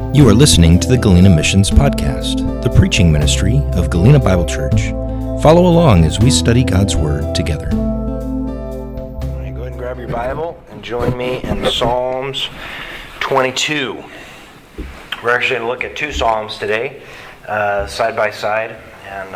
You are listening to the Galena Missions Podcast, the preaching ministry of Galena Bible Church. Follow along as we study God's Word together. All right, go ahead and grab your Bible and join me in Psalms 22. We're actually going to look at two Psalms today, side by side. And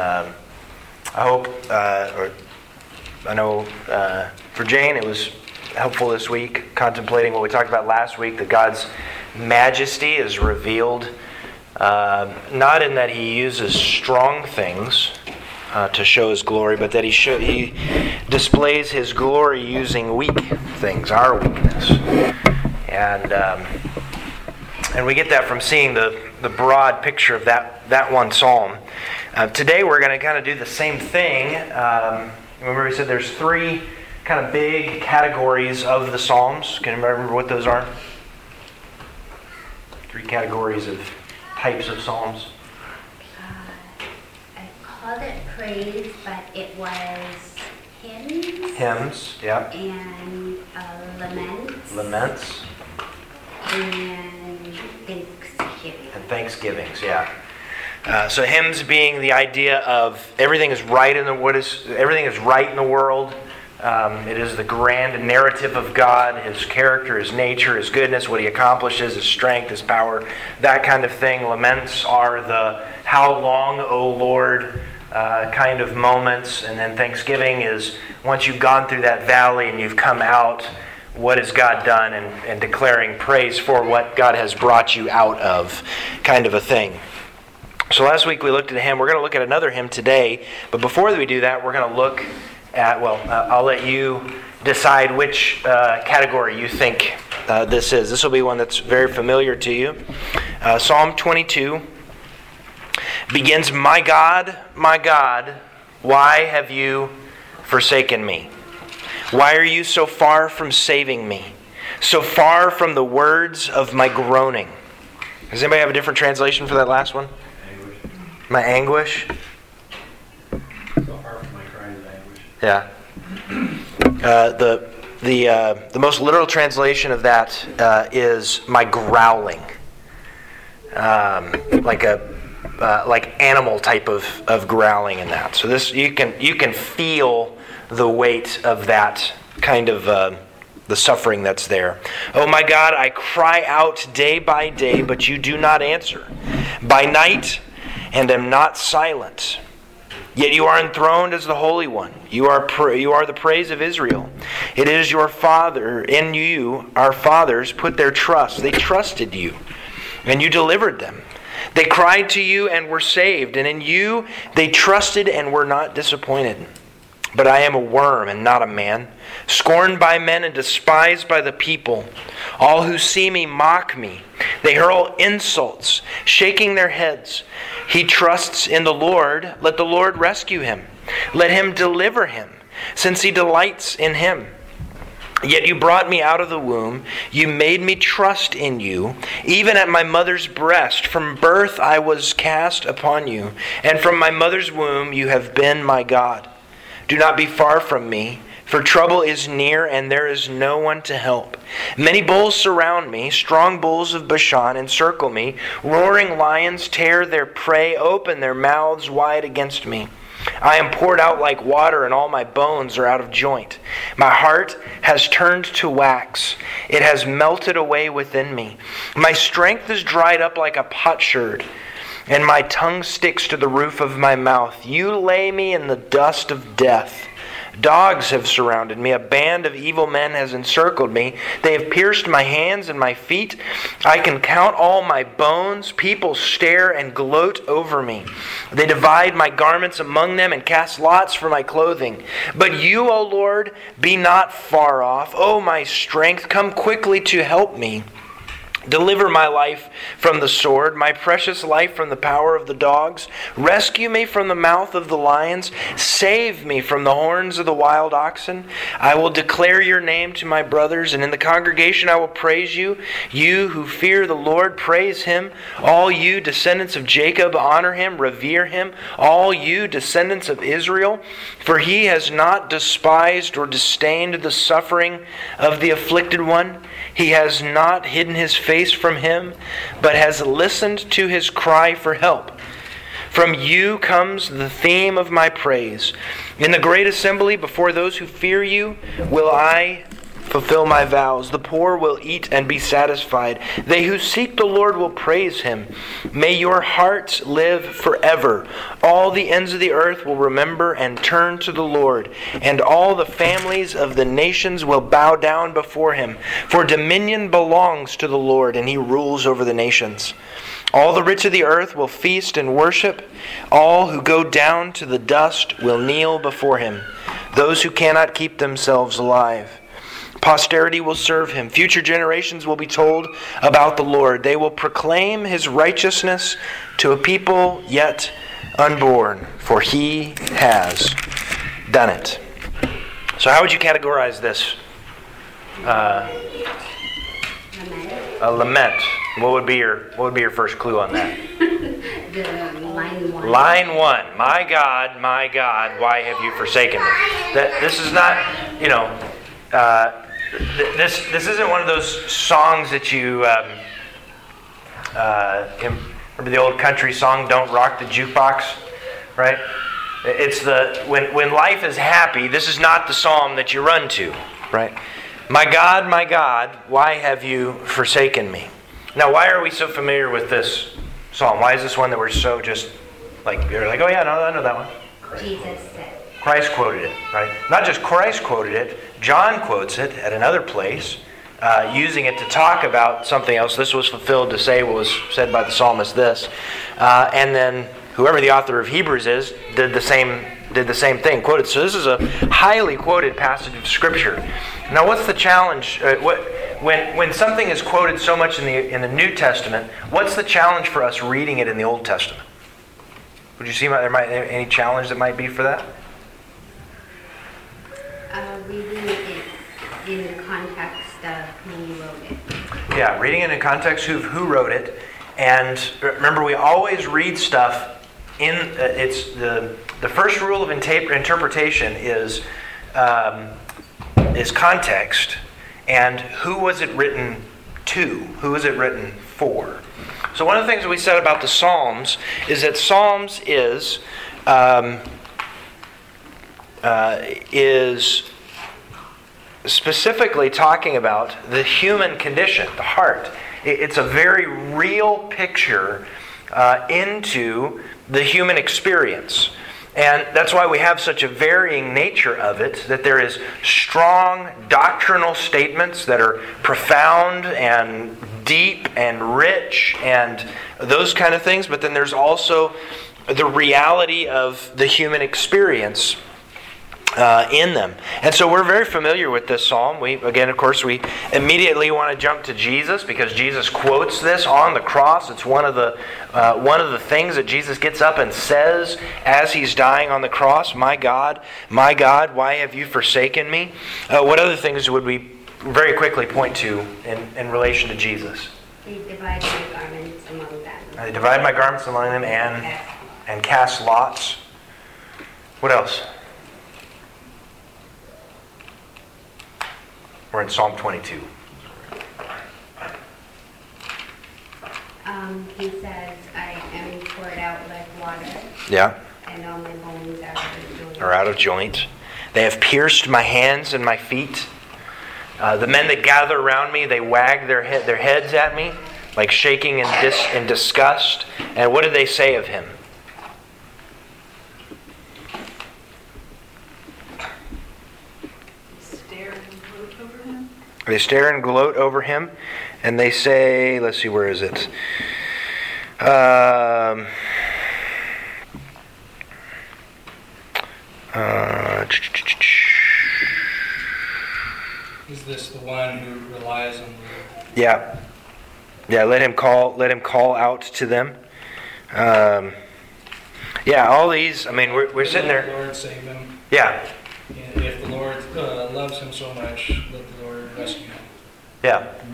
I know for Jane it was helpful this week, contemplating what we talked about last week, that God's majesty is revealed not in that He uses strong things to show His glory, but that He displays His glory using weak things, our weakness. And we get that from seeing the broad picture of that one psalm. Today we're going to kind of do the same thing. Remember we said there's three kind of big categories of the Psalms. Can you remember what those are? Three categories of types of Psalms. I called it praise, but it was hymns. Hymns, yeah. And laments. Laments. And thanksgiving. And thanksgivings, yeah. So hymns being the idea of everything is right in the world. It is the grand narrative of God, His character, His nature, His goodness, what He accomplishes, His strength, His power, that kind of thing. Laments are the "How long, O Lord" kind of moments. And then thanksgiving is once you've gone through that valley and you've come out, what has God done, and declaring praise for what God has brought you out of, kind of a thing. So last week we looked at a hymn. We're going to look at another hymn today. But before we do that, we're going to look at, I'll let you decide which category you think this is. This will be one that's very familiar to you. Psalm 22 begins, my God, why have you forsaken me? Why are you so far from saving me? So far from the words of my groaning. Does anybody have a different translation for that last one? My anguish. So far from my cries of anguish. Yeah. The most literal translation of that is my growling, like animal type of growling in that. So this you can feel the weight of that kind of the suffering that's there. Oh my God, I cry out day by day, but you do not answer. By night, and am not silent. Yet you are enthroned as the Holy One. You are the praise of Israel. It is your Father. In you, our fathers put their trust. They trusted you, and you delivered them. They cried to you and were saved, and in you they trusted and were not disappointed. But I am a worm and not a man, scorned by men and despised by the people. All who see me mock me. They hurl insults, shaking their heads. He trusts in the Lord. Let the Lord rescue him. Let Him deliver him, since He delights in him. Yet you brought me out of the womb. You made me trust in you. Even at my mother's breast, from birth I was cast upon you. And from my mother's womb you have been my God. Do not be far from me, for trouble is near and there is no one to help. Many bulls surround me, strong bulls of Bashan encircle me. Roaring lions tear their prey, open their mouths wide against me. I am poured out like water and all my bones are out of joint. My heart has turned to wax. It has melted away within me. My strength is dried up like a potsherd, and my tongue sticks to the roof of my mouth. You lay me in the dust of death. Dogs have surrounded me. A band of evil men has encircled me. They have pierced my hands and my feet. I can count all my bones. People stare and gloat over me. They divide my garments among them and cast lots for my clothing. But you, O Lord, be not far off. O my strength, come quickly to help me. Deliver my life from the sword, my precious life from the power of the dogs. Rescue me from the mouth of the lions. Save me from the horns of the wild oxen. I will declare your name to my brothers, and in the congregation I will praise you. You who fear the Lord, praise Him. All you descendants of Jacob, honor Him, revere Him. All you descendants of Israel, for He has not despised or disdained the suffering of the afflicted one. He has not hidden His face face from him, but has listened to his cry for help. From you comes the theme of my praise. In the great assembly before those who fear you will I fulfill my vows. The poor will eat and be satisfied. They who seek the Lord will praise him. May your hearts live forever. All the ends of the earth will remember and turn to the Lord, and all the families of the nations will bow down before him. For dominion belongs to the Lord, and he rules over the nations. All the rich of the earth will feast and worship. All who go down to the dust will kneel before him. Those who cannot keep themselves alive. Posterity will serve him. Future generations will be told about the Lord. They will proclaim his righteousness to a people yet unborn, for he has done it. So how would you categorize this? A lament. What would be your first clue on that? The line 1. Line 1. My God, why have you forsaken me? This is not, this isn't one of those songs that you remember the old country song, "Don't Rock the Jukebox," right? It's when life is happy, this is not the psalm that you run to, right? My God, why have you forsaken me? Now, why are we so familiar with this psalm? Why is this one that we're so just you're like, oh yeah, no, I know that one. Jesus said. Christ quoted it, right? Not just Christ quoted it, John quotes it at another place, using it to talk about something else. This was fulfilled to say what was said by the psalmist this. And then whoever the author of Hebrews is did the same thing, quoted. So this is a highly quoted passage of Scripture. Now what's the challenge? When something is quoted so much in the New Testament, what's the challenge for us reading it in the Old Testament? Would you see any challenge that might be for that? Reading it in the context of who wrote it. Yeah, reading it in context of who wrote it. And remember, we always read stuff in... it's the first rule of interpretation is context, and who was it written to? Who was it written for? So one of the things that we said about the Psalms is that Psalms is specifically talking about the human condition, the heart. It's a very real picture into the human experience. And that's why we have such a varying nature of it, that there is strong doctrinal statements that are profound and deep and rich and those kind of things, but then there's also the reality of the human experience in them. And so we're very familiar with this psalm. We immediately want to jump to Jesus because Jesus quotes this on the cross. It's one of the things that Jesus gets up and says as he's dying on the cross. My God, why have you forsaken me? What other things would we very quickly point to in relation to Jesus? They divide my garments among them. They divide my garments among them and cast lots. What else? We're in Psalm 22. He says, I am poured out like water. Yeah. And all my bones are out of joint. They have pierced my hands and my feet. The men that gather around me, they wag their heads at me, like shaking in disgust. And what do they say of him? They stare and gloat over him, and they say, let's see, where is it? Is this the one who relies on the... Yeah. Let him call out to them. All these. I mean, we're sitting there. Let the Lord save him. Yeah. And if the Lord loves him so much, let the Lord rescue him. Yeah.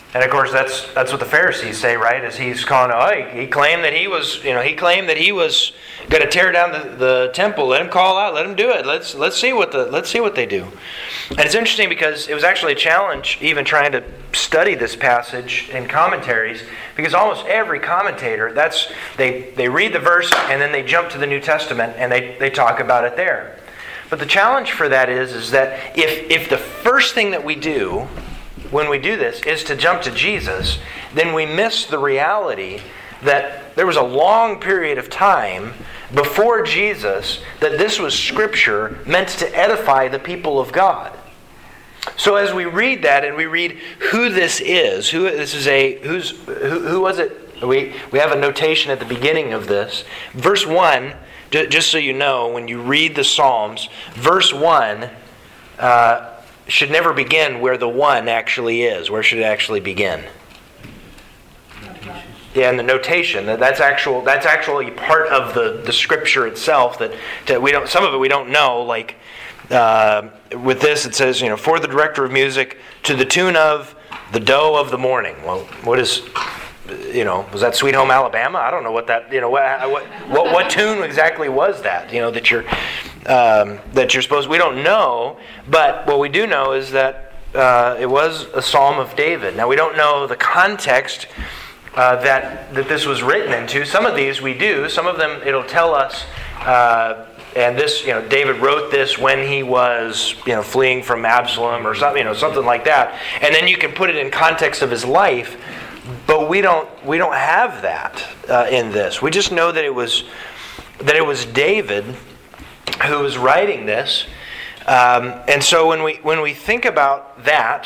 And of course, that's what the Pharisees say, right? Is he's calling, he claimed that he was going to tear down the temple. Let him call out. Let him do it. Let's see what they do. And it's interesting because it was actually a challenge even trying to study this passage in commentaries, because almost every commentator, they read the verse and then they jump to the New Testament and they talk about it there. But the challenge for that is that if the first thing that we do when we do this is to jump to Jesus, then we miss the reality that there was a long period of time before Jesus that this was Scripture meant to edify the people of God. So as we read that and we read who this is, who was it? We have a notation at the beginning of this. Verse 1, just so you know, when you read the Psalms, verse 1 should never begin where the one actually is. Where should it actually begin? Yeah, and the notation. That's actually part of the Scripture itself. That we don't. Some of it we don't know. Like with this, it says, for the director of music to the tune of the doe of the morning. Well, what is? Was that Sweet Home Alabama? I don't know what that. What tune exactly was that? That you're supposed. We don't know, but what we do know is that it was a Psalm of David. Now we don't know the context that this was written into. Some of these we do. Some of them it'll tell us. And this, David wrote this when he was, fleeing from Absalom or something, something like that. And then you can put it in context of his life. But we don't have that in this. We just know that it was David who was writing this, and so when we think about that,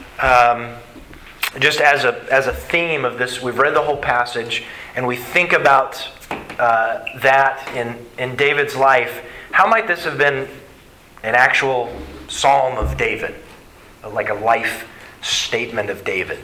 just as a theme of this, we've read the whole passage, and we think about that in David's life. How might this have been an actual Psalm of David, like a life statement of David?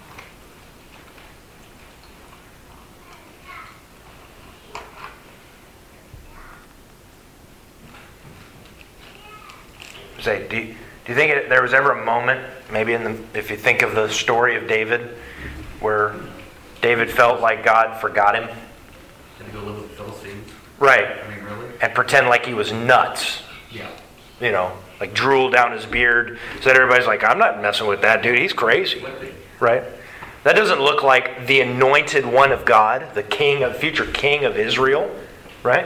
Say, do you think there was ever a moment, maybe if you think of the story of David, where David felt like God forgot him? Did he go live with the Philistines? Right. I mean, really? And pretend like he was nuts. Yeah. Like drool down his beard, so that everybody's like, I'm not messing with that dude, he's crazy. Right? That doesn't look like the anointed one of God, the future king of Israel. Right?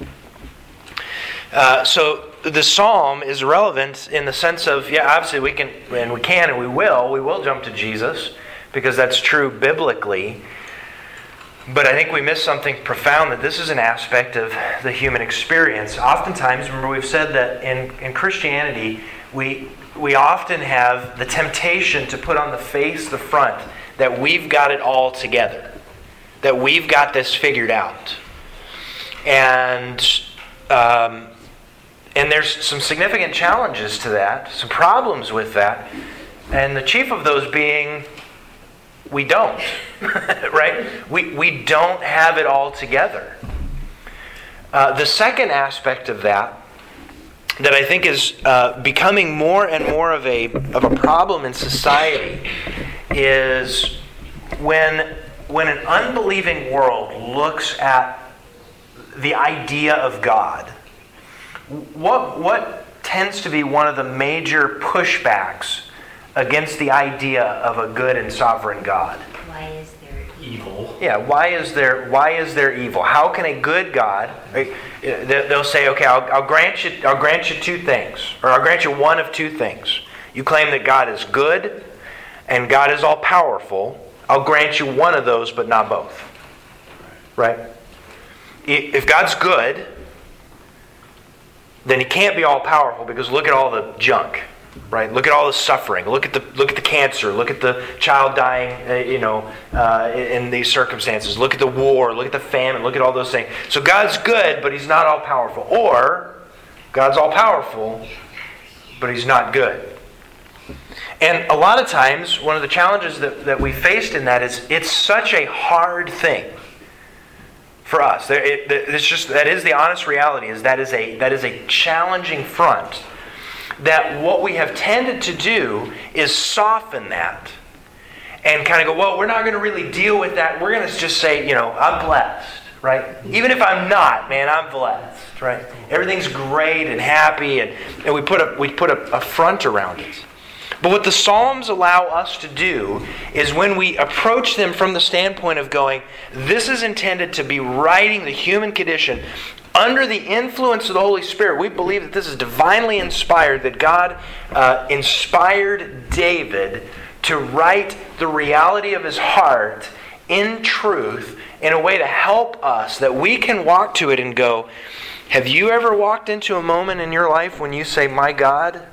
So the psalm is relevant in the sense of, obviously we can and we will jump to Jesus, because that's true biblically. But I think we miss something profound, that this is an aspect of the human experience. Oftentimes, remember we've said that in Christianity, we often have the temptation to put on the front, that we've got it all together, that we've got this figured out. And there's some significant challenges to that, some problems with that, and the chief of those being, we don't, right? We don't have it all together. The second aspect of that I think is becoming more and more of a problem in society is when an unbelieving world looks at the idea of God. What tends to be one of the major pushbacks against the idea of a good and sovereign God? Why is there Evil. Yeah, why is there evil? How can a good God? They'll say, okay, I'll grant you two things, or I'll grant you one of two things. You claim that God is good and God is all powerful. I'll grant you one of those, but not both. Right? If God's good, then He can't be all powerful, because look at all the junk, right? Look at all the suffering. Look at the cancer. Look at the child dying, in these circumstances. Look at the war. Look at the famine. Look at all those things. So God's good, but He's not all powerful. Or God's all powerful, but He's not good. And a lot of times, one of the challenges that we faced in that is it's such a hard thing for us. That is the honest reality. That is a challenging front. That what we have tended to do is soften that and kind of go, well, we're not going to really deal with that. We're going to just say, I'm blessed, right? Even if I'm not, man, I'm blessed, right? Everything's great and happy, and we put a front around it. But what the Psalms allow us to do is when we approach them from the standpoint of going, this is intended to be righting the human condition under the influence of the Holy Spirit. We believe that this is divinely inspired, that God inspired David to write the reality of his heart in truth in a way to help us, that we can walk to it and go, have you ever walked into a moment in your life when you say, my God,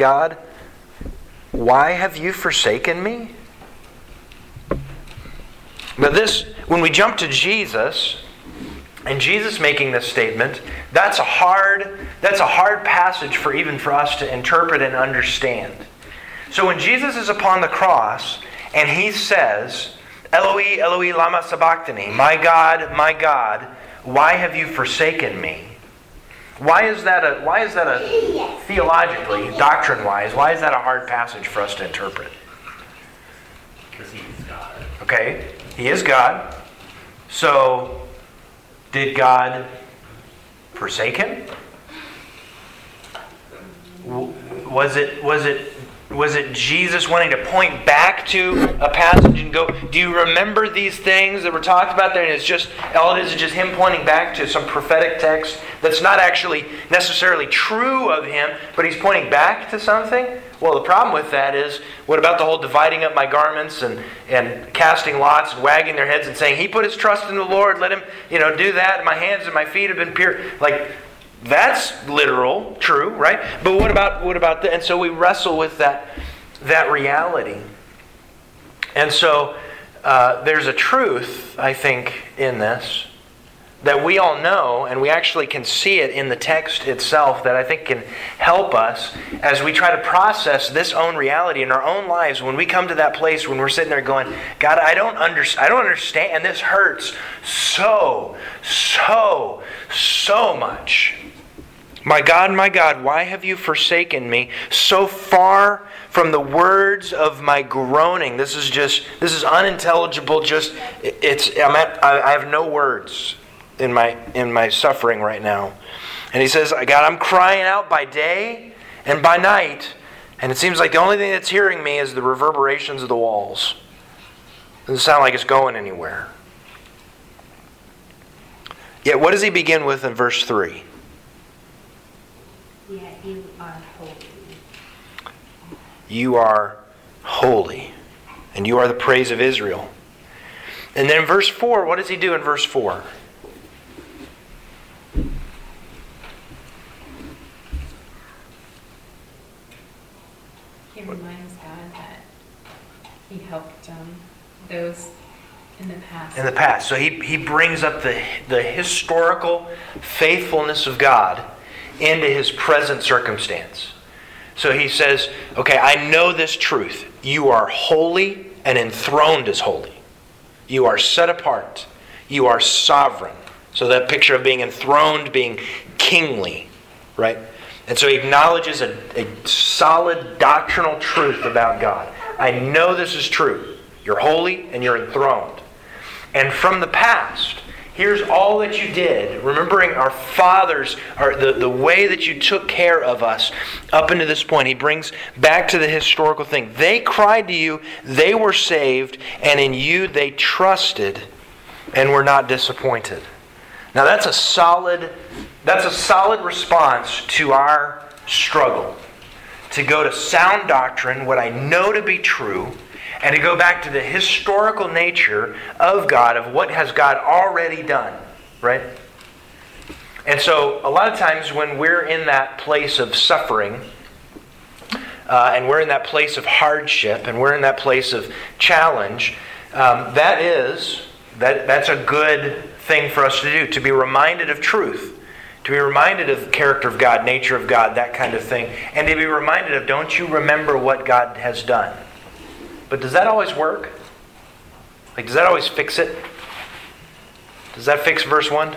why have you forsaken me? But when we jump to Jesus, and Jesus making this statement, that's a hard passage for us to interpret and understand. So when Jesus is upon the cross and he says, Eloi, Eloi, lama sabachthani, my God, why have you forsaken me? Why is that a theologically, doctrine-wise, why is that a hard passage for us to interpret? Because he is God. Okay, he is God. So, did God forsake him? Was it Jesus wanting to point back to a passage and go, do you remember these things that were talked about there? And it's just, all it is just him pointing back to some prophetic text that's not actually necessarily true of him, but he's pointing back to something? Well, the problem with that is, what about the whole dividing up my garments and casting lots and wagging their heads and saying, he put his trust in the Lord, let him do that, my hands and my feet have been pure. Like, that's literal, true, right? But what about that? And so we wrestle with that reality. And so there's a truth, I think, in this that we all know, and we actually can see it in the text itself, that I think can help us as we try to process this own reality in our own lives. When we come to that place when we're sitting there going, God, I don't understand, and this hurts so much. My God, why have you forsaken me? So far from the words of my groaning. This is unintelligible. I have no words in my suffering right now. And he says, God, I'm crying out by day and by night, and it seems like the only thing that's hearing me is the reverberations of the walls. It doesn't sound like it's going anywhere. Yet what does he begin with in verse 3? Yet you are holy. You are holy, and you are the praise of Israel. And then in verse 4, what does he do in verse 4? He reminds God that he helped those in the past. In the past. So he brings up the historical faithfulness of God into his present circumstance. So he says, okay, I know this truth. You are holy and enthroned as holy. You are set apart. You are sovereign. So that picture of being enthroned, being kingly, right? And so he acknowledges a solid doctrinal truth about God. I know this is true. You're holy and you're enthroned. And from the past, here's all that you did, remembering our fathers, the way that you took care of us up until this point. He brings back to the historical thing. They cried to you, they were saved, and in you they trusted and were not disappointed. Now that's a solid response to our struggle. To go to sound doctrine, what I know to be true, and to go back to the historical nature of God, of what has God already done, right? And so a lot of times when we're in that place of suffering, and we're in that place of hardship, and we're in that place of challenge, that's a good thing for us to do, to be reminded of truth, to be reminded of the character of God, nature of God, that kind of thing, and to be reminded of, don't you remember what God has done? But does that always work? Like, does that always fix it? Does that fix verse 1?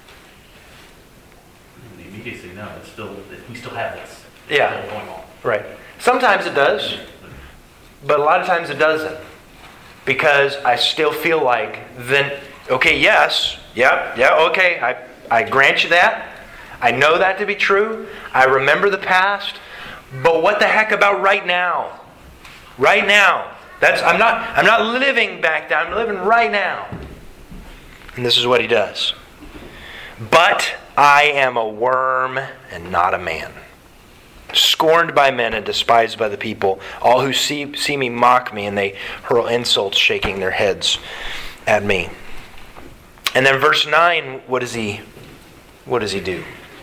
The immediacy, no. We still have this. Yeah. Still going on. Right. Sometimes it does, but a lot of times it doesn't. because I still feel like, then, okay, yes, okay, I grant you that. I know that to be true. I remember the past. But what the heck about right now? Right now. I'm not living back then. I'm living right now. And this is what he does. But I am a worm and not a man, scorned by men and despised by the people. All who see me mock me, and they hurl insults, shaking their heads at me. And then verse 9, what does he do?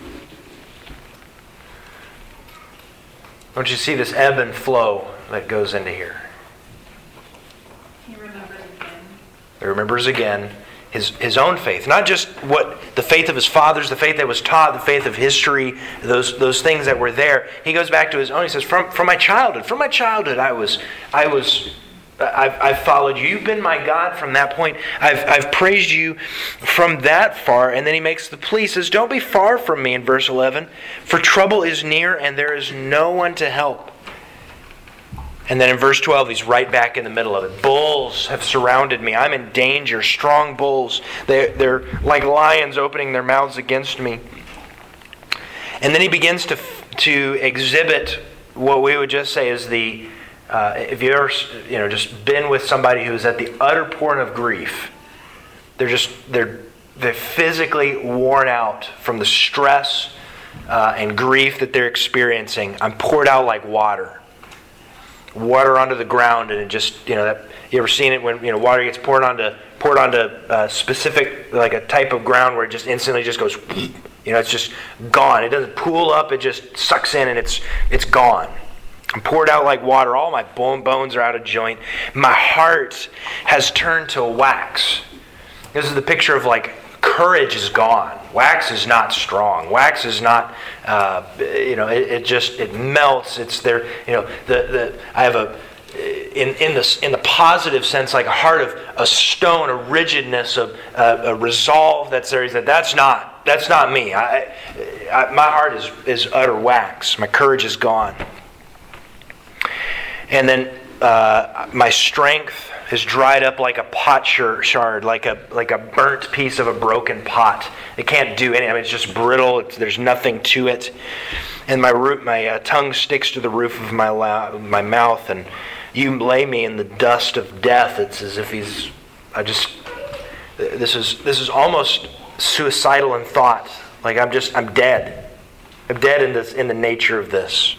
Don't you see this ebb and flow that goes into here? He remembers again. He remembers again his own faith. Not just what the faith of his fathers, the faith that was taught, the faith of history, those things that were there. He goes back to his own. He says, from my childhood, I've followed you. You've been my God from that point. I've praised you from that far. And then he makes the plea. He says, don't be far from me in verse 11. For trouble is near and there is no one to help. And then in verse 12, he's right back in the middle of it. Bulls have surrounded me. I'm in danger. Strong bulls. They're like lions opening their mouths against me. And then he begins to exhibit what we would just say is the... if you ever just been with somebody who's at the utter point of grief, they're physically worn out from the stress and grief that they're experiencing. I'm poured out like water onto the ground, and it just you ever seen it when water gets poured onto a specific like a type of ground where it just instantly just goes, it's just gone. It doesn't pool up; it just sucks in and it's gone. I'm poured out like water. All my bones are out of joint. My heart has turned to wax. This is the picture of like courage is gone. Wax is not strong. Wax is not. It melts. It's there. I have in the positive sense like a heart of a stone, a rigidness, a resolve that's there. He said, that's not me. My heart is utter wax. My courage is gone. And then my strength is dried up like a pot shard, like a burnt piece of a broken pot. It can't do anything. It's just brittle. There's nothing to it. And my tongue sticks to the roof of my mouth. And you lay me in the dust of death. It's as if This is almost suicidal in thought. Like I'm dead. I'm dead in the nature of this.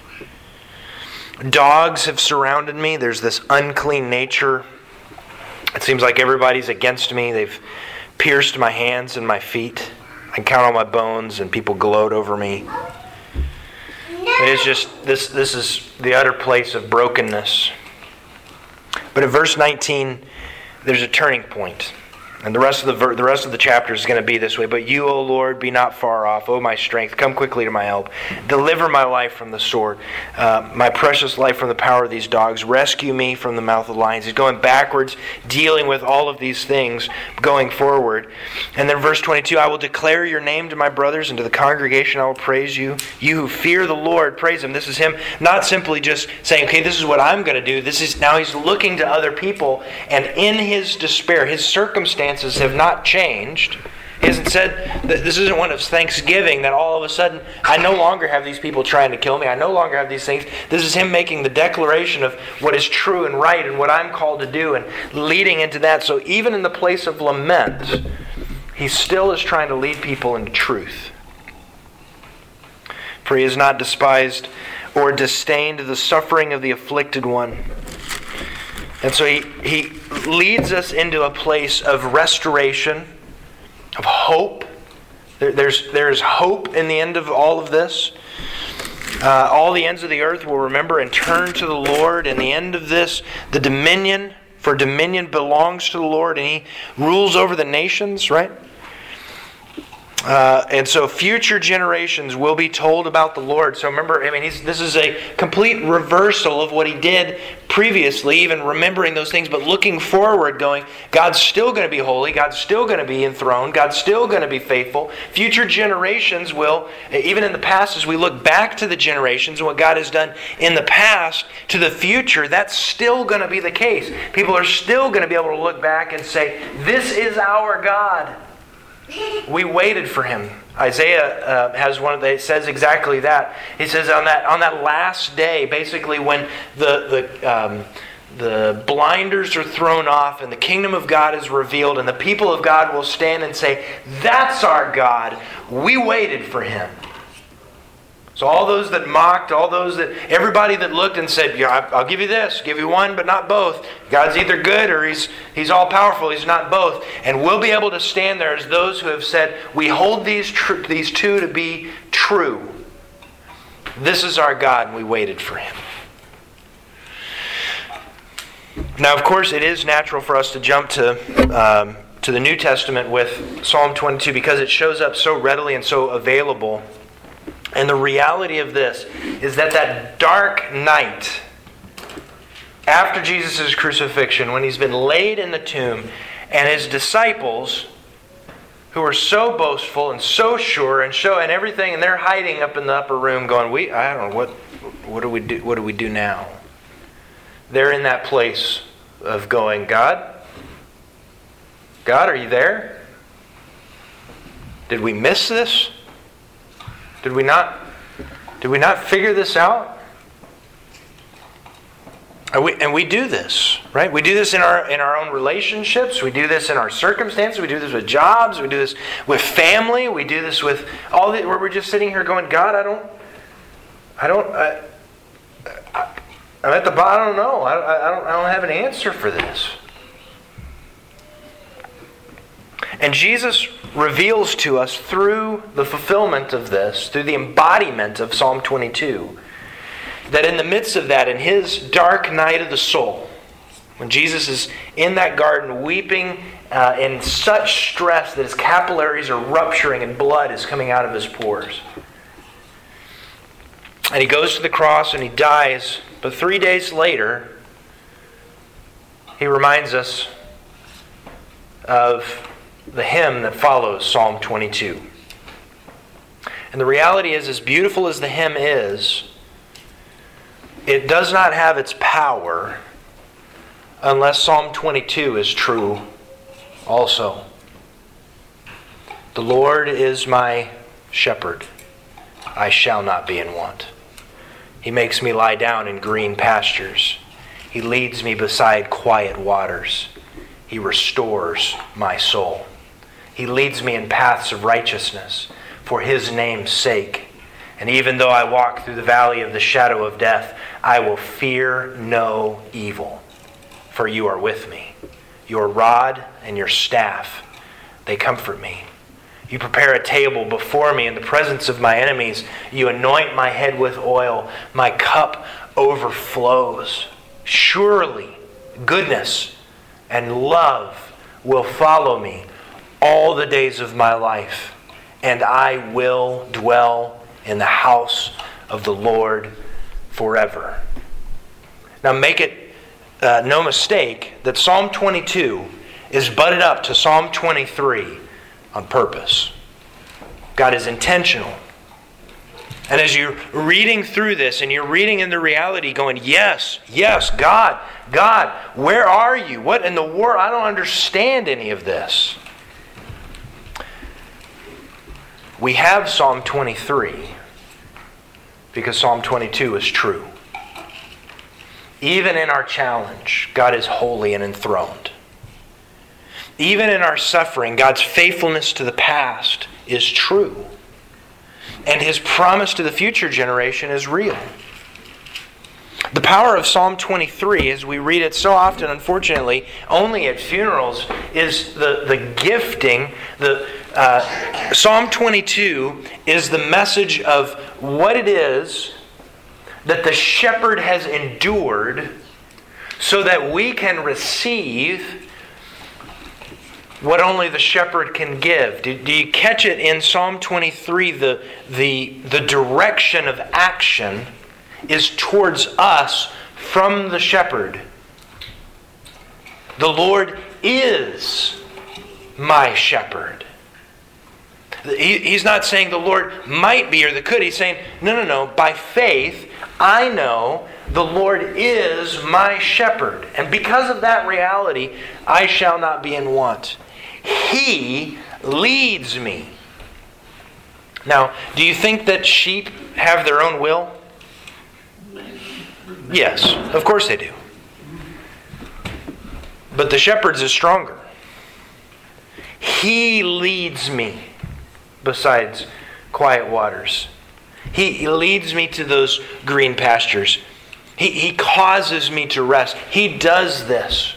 Dogs have surrounded me. There's this unclean nature. It seems like everybody's against me. They've pierced my hands and my feet. I count on my bones and people gloat over me. It's just, this is the utter place of brokenness. But in verse 19, there's a turning point. And the rest of the chapter is going to be this way. But you, O Lord, be not far off. O my strength, come quickly to my help. Deliver my life from the sword, my precious life from the power of these dogs. Rescue me from the mouth of lions. He's going backwards, dealing with all of these things, going forward. And then verse 22, I will declare your name to my brothers, and to the congregation I will praise you. You who fear the Lord, praise him. This is him not simply just saying, okay, this is what I'm going to do. Now he's looking to other people, and in his despair, his circumstances have not changed. He hasn't said that this isn't one of thanksgiving that all of a sudden I no longer have these people trying to kill me. I no longer have these things. This is him making the declaration of what is true and right and what I'm called to do and leading into that. So even in the place of lament, he still is trying to lead people into truth. For he has not despised or disdained the suffering of the afflicted one. And so he leads us into a place of restoration, of hope. There's hope in the end of all of this. All the ends of the earth will remember and turn to the Lord. In the end of this, the dominion belongs to the Lord, and he rules over the nations, right? And so future generations will be told about the Lord. So remember, this is a complete reversal of what he did previously, even remembering those things, but looking forward, going, God's still going to be holy, God's still going to be enthroned, God's still going to be faithful. Future generations will, even in the past, as we look back to the generations and what God has done in the past to the future, that's still going to be the case. People are still going to be able to look back and say, this is our God. We waited for him. Isaiah has it says exactly that. He says on that last day, basically when the blinders are thrown off and the kingdom of God is revealed, and the people of God will stand and say, "That's our God. We waited for him." So all those that mocked, everybody that looked and said, "Yeah, I'll give you this, give you one, but not both. God's either good or He's all powerful. He's not both." And we'll be able to stand there as those who have said, "We hold these two to be true. This is our God, and we waited for him." Now, of course, it is natural for us to jump to the New Testament with Psalm 22 because it shows up so readily and so available. And the reality of this is that dark night after Jesus' crucifixion, when he's been laid in the tomb, and his disciples, who are so boastful and so sure and everything, and they're hiding up in the upper room going, I don't know, what do we do? What do we do now? They're in that place of going, God, are you there? Did we miss this? Did we not figure this out? And we do this, right? We do this in our own relationships. We do this in our circumstances. We do this with jobs. We do this with family. We do this with all the, where we're just sitting here going, God, I'm at the bottom. I don't know. I don't have an answer for this. And Jesus reveals to us through the fulfillment of this, through the embodiment of Psalm 22, that in the midst of that, in his dark night of the soul, when Jesus is in that garden weeping in such stress that his capillaries are rupturing and blood is coming out of his pores, and he goes to the cross and he dies, but 3 days later, he reminds us of the hymn that follows Psalm 22. And the reality is, as beautiful as the hymn is, it does not have its power unless Psalm 22 is true also. The Lord is my shepherd. I shall not be in want. He makes me lie down in green pastures. He leads me beside quiet waters. He restores my soul. He leads me in paths of righteousness for his name's sake. And even though I walk through the valley of the shadow of death, I will fear no evil, for you are with me. Your rod and your staff, they comfort me. You prepare a table before me in the presence of my enemies. You anoint my head with oil. My cup overflows. Surely goodness and love will follow me all the days of my life, and I will dwell in the house of the Lord forever. Now make it no mistake that Psalm 22 is butted up to Psalm 23 on purpose. God is intentional. And as you're reading through this and you're reading in the reality going, yes, God, where are you? What in the world? I don't understand any of this. We have Psalm 23 because Psalm 22 is true. Even in our challenge, God is holy and enthroned. Even in our suffering, God's faithfulness to the past is true. And his promise to the future generation is real. The power of Psalm 23, as we read it so often, unfortunately, only at funerals, is the gifting. Psalm 22 is the message of what it is that the shepherd has endured so that we can receive what only the shepherd can give. Do you catch it in Psalm 23? The direction of action is towards us from the shepherd. The Lord is my shepherd. He's not saying the Lord might be or the could. He's saying, no. By faith, I know the Lord is my shepherd. And because of that reality, I shall not be in want. He leads me. Now, do you think that sheep have their own will? Yes, of course they do. But the shepherd's is stronger. He leads me beside quiet waters. He leads me to those green pastures. He causes me to rest. He does this.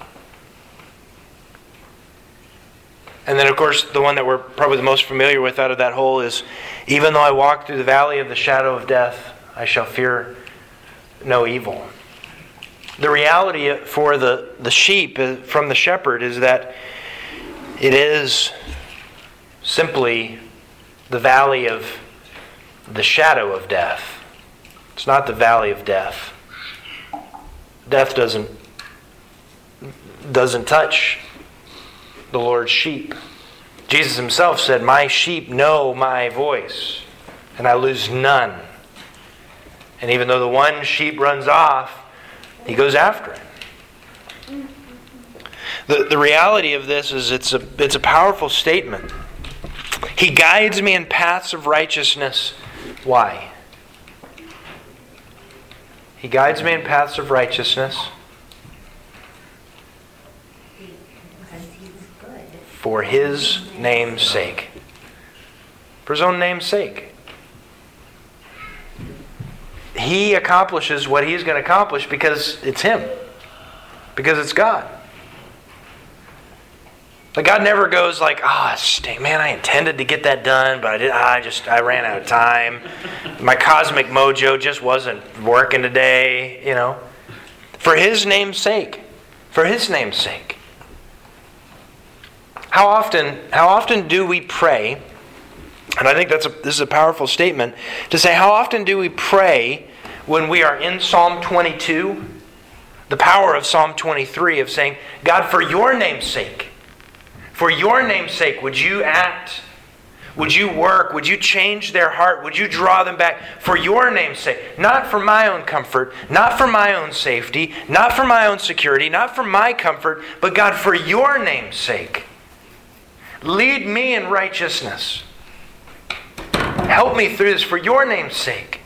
And then, of course, the one that we're probably the most familiar with out of that whole is, even though I walk through the valley of the shadow of death, I shall fear no evil. The reality for the sheep from the shepherd is that it is simply the valley of the shadow of death. It's not the valley of death. Death doesn't touch the Lord's sheep. Jesus himself said, "My sheep know my voice, and I lose none." And even though the one sheep runs off, he goes after it. The reality of this is it's a powerful statement. He guides me in paths of righteousness. Why? He guides me in paths of righteousness for His name's sake. For His own name's sake. He accomplishes what He's going to accomplish because it's Him. Because it's God. Like, God never goes like, man, I intended to get that done, but I ran out of time. My cosmic mojo just wasn't working today, For His name's sake. For His name's sake. How often do we pray, and I think this is a powerful statement, to say, how often do we pray when we are in Psalm 22? The power of Psalm 23 of saying, God, for your name's sake, for your name's sake, would you act? Would you work? Would you change their heart? Would you draw them back? For your name's sake. Not for my own comfort, not for my own safety, not for my own security, not for my comfort, but God, for your name's sake. Lead me in righteousness. Help me through this for your name's sake.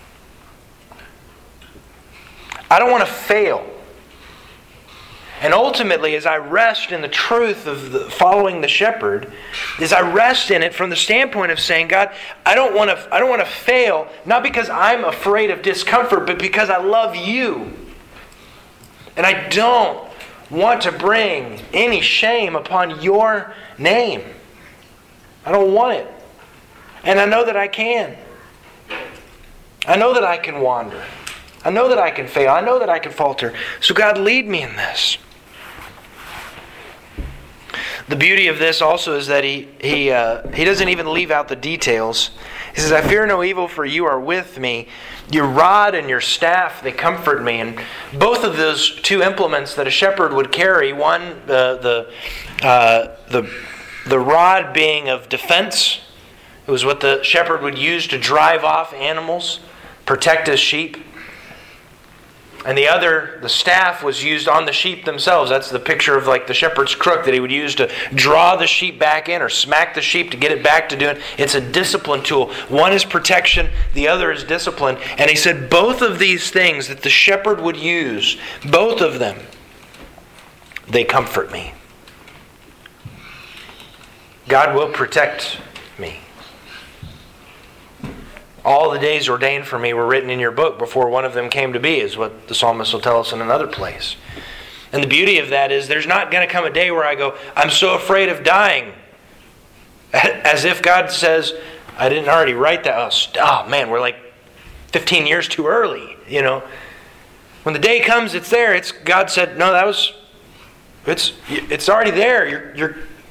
I don't want to fail. And ultimately, as I rest in the truth of following the shepherd, as I rest in it from the standpoint of saying, God, I don't want to fail, not because I'm afraid of discomfort, but because I love you. And I don't want to bring any shame upon your name. I don't want it. And I know that I can. I know that I can wander. I know that I can fail. I know that I can falter. So God, lead me in this. The beauty of this also is that he doesn't even leave out the details. He says, I fear no evil, for you are with me. Your rod and your staff, they comfort me. And both of those two implements that a shepherd would carry, one, the rod being of defense. It was what the shepherd would use to drive off animals, protect his sheep. And the other, the staff, was used on the sheep themselves. That's the picture of like the shepherd's crook that he would use to draw the sheep back in or smack the sheep to get it back to doing. It's a discipline tool. One is protection, the other is discipline. And he said both of these things that the shepherd would use, both of them, they comfort me. God will protect me. All the days ordained for me were written in your book before one of them came to be, is what the psalmist will tell us in another place. And the beauty of that is there's not going to come a day where I go, I'm so afraid of dying. As if God says, I didn't already write that. Oh man, we're like 15 years too early. When the day comes, it's there. God said, no, it's already there.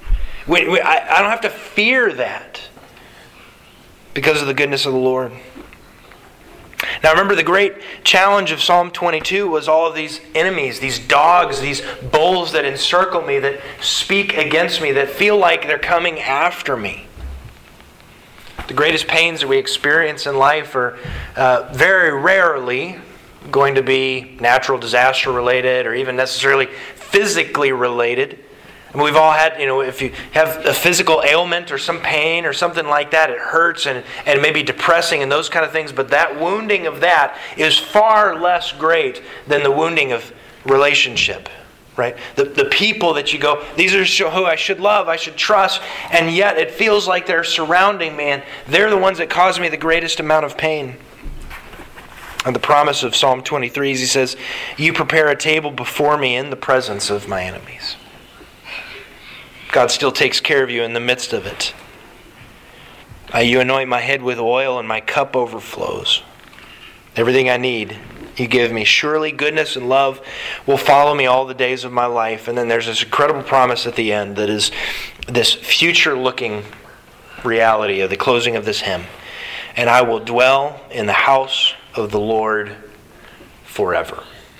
I don't have to fear that because of the goodness of the Lord. Now remember, the great challenge of Psalm 22 was all of these enemies, these dogs, these bulls that encircle me, that speak against me, that feel like they're coming after me. The greatest pains that we experience in life are very rarely going to be natural disaster related or even necessarily physically related. And we've all had, if you have a physical ailment or some pain or something like that, it hurts and it may be depressing and those kind of things, but that wounding of that is far less great than the wounding of relationship. Right? The people that you go, these are who I should love, I should trust, and yet it feels like they're surrounding me, and they're the ones that cause me the greatest amount of pain. And the promise of Psalm 23 is, he says, you prepare a table before me in the presence of my enemies. God still takes care of you in the midst of it. You anoint my head with oil and my cup overflows. Everything I need, you give me. Surely goodness and love will follow me all the days of my life. And then there's this incredible promise at the end that is this future-looking reality of the closing of this hymn. And I will dwell in the house of the Lord forever.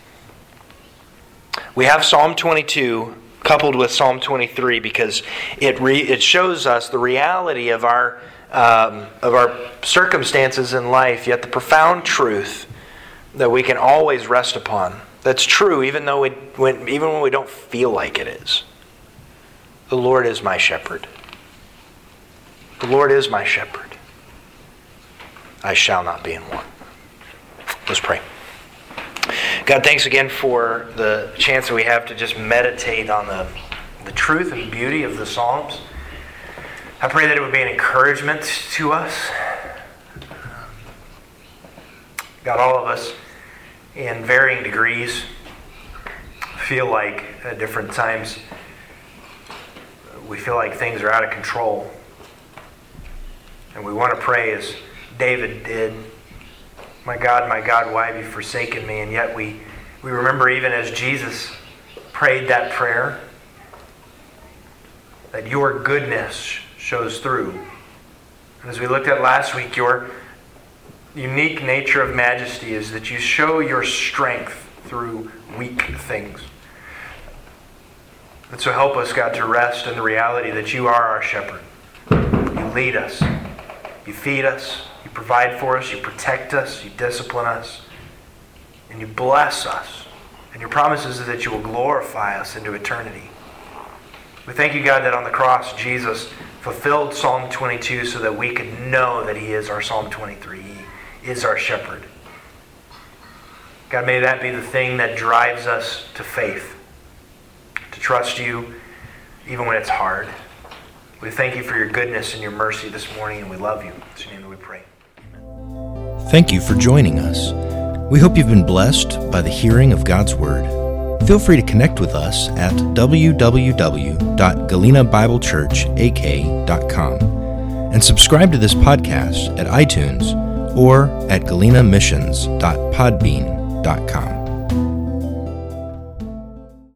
We have Psalm 22 coupled with Psalm 23 because it shows us the reality of our circumstances in life, yet the profound truth that we can always rest upon. That's true even when we don't feel like it is. The Lord is my shepherd. The Lord is my shepherd. I shall not be in want. Let's pray. God, thanks again for the chance that we have to just meditate on the truth and beauty of the Psalms. I pray that it would be an encouragement to us. God, all of us in varying degrees feel like at different times we feel like things are out of control. And we want to pray as David did, my God, why have you forsaken me? And yet we remember even as Jesus prayed that prayer, that your goodness shows through. And as we looked at last week, your unique nature of majesty is that you show your strength through weak things. And so help us, God, to rest in the reality that you are our shepherd. You lead us. You feed us. You provide for us. You protect us. You discipline us. And you bless us. And your promise is that you will glorify us into eternity. We thank you, God, that on the cross, Jesus fulfilled Psalm 22 so that we could know that he is our Psalm 23. He is our shepherd. God, may that be the thing that drives us to faith, to trust you even when it's hard. We thank you for your goodness and your mercy this morning, and we love you. It's in your name that we pray. Amen. Thank you for joining us. We hope you've been blessed by the hearing of God's Word. Feel free to connect with us at www.galenabiblechurchak.com and subscribe to this podcast at iTunes or at galenamissions.podbean.com.